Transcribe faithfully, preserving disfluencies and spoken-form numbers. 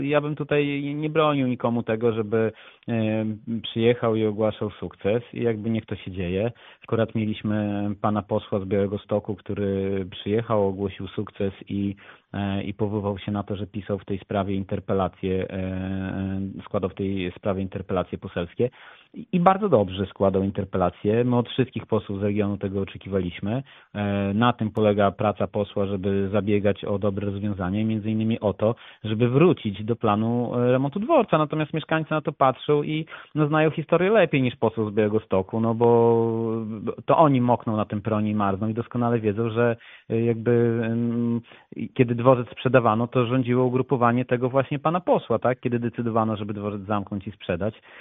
Ja bym tutaj nie bronił nikomu tego, żeby przyjechał i ogłaszał sukces i jakby niech to się dzieje. Akurat mieliśmy pana posła z Białegostoku, który przyjechał, ogłosił sukces i, i powoływał się na to, że pisał w tej sprawie interpelacje, składał w tej sprawie interpelacje poselskie i bardzo dobrze składał interpelacje. My od wszystkich posłów z regionu tego oczekiwaliśmy. Na tym polega praca posła, żeby zabiegać o dobre rozwiązanie, między innymi o to, żeby wrócić do planu remontu dworca. Natomiast mieszkańcy na to patrzą i no, znają historię lepiej niż poseł z Białegostoku, no bo to oni mokną na tym peronie i marzną i doskonale wiedzą, że jakby kiedy dworzec sprzedawano, to rządziło ugrupowanie tego właśnie pana posła, tak? Kiedy decydowano, żeby dworzec zamknąć i sprzedać.